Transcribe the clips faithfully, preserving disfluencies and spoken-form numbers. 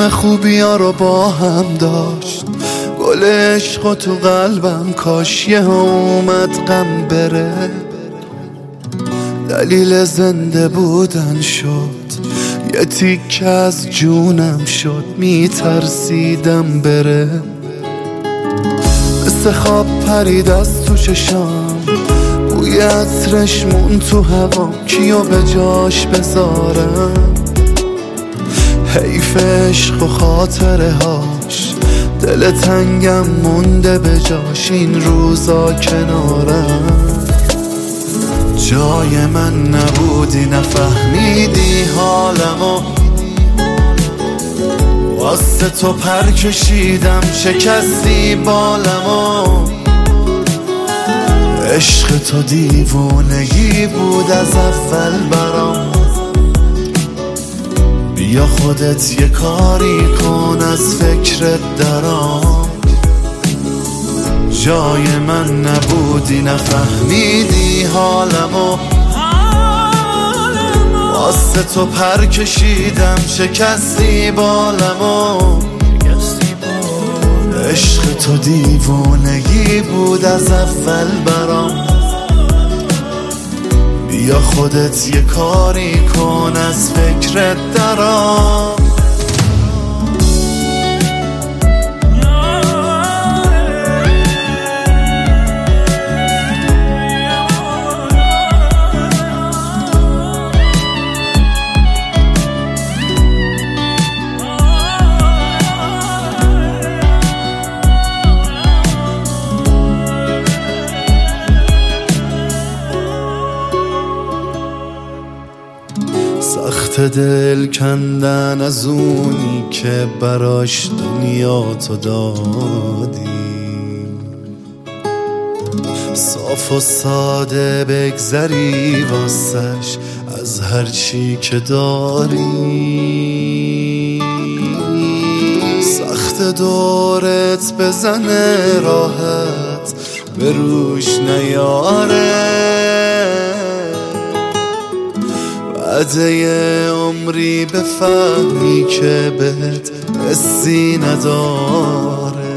همه خوبیا رو با هم داشت، گل عشق تو قلبم کاش یه اومد غم بره. دلیل زنده بودن شد، یه تیکه از جونم شد، میترسیدم بره. مثل خواب پرید از تو چشام، بوی عطرش مون تو هوا، کیو به جاش بذارم؟ حیف عشق و خاطره هاش، دل تنگم مونده به جاش، این روزا کنارم. جای من نبودی، نفهمیدی حالمو، واسه تو پر کشیدم، شکستی بالمو. عشق تو دیوونگی بود از اول برام، بیا خودت یه کاری کن از فکرت درام. جای من نبودی، نفهمیدی حالمو، واسه تو پر کشیدم، شکستی بالمو. عشق تو دیوونگی بود از اول برام، بیا خودت یه کاری کن از فکرت درام. سخت دل کندن از اونی که براش دنیا تو دادی، صاف و ساده بگذری واسش از هر چی که داری. سخت دورت بزنه راحت به روش نیاره، بعد عمری بفهمی که بهت حسی نداره.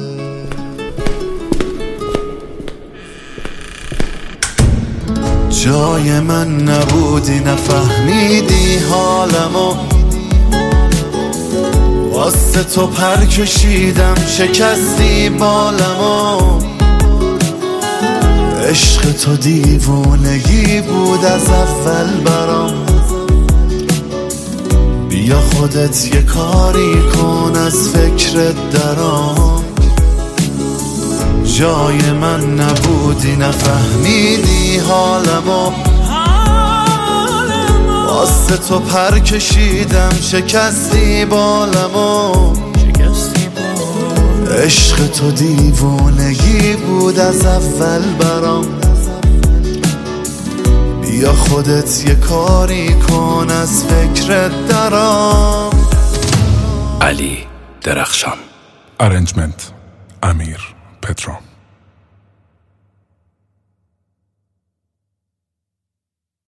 جای من نبودی، نفهمیدی حالمو، واسه تو پر کشیدم، شکستی بالمو. عشق تو دیوونگی بود از اول برام، بیا خودت یه کاری کن از فکرت درام. جای من نبودی، نفهمیدی حالمو، واسه تو پر کشیدم، شکستی بالمو. عشق تو دیوونگی بود از اول برام، بیا خودت یه کاری کن از فکرت درام. علی درخشان. ارنجمنت امیر پترو.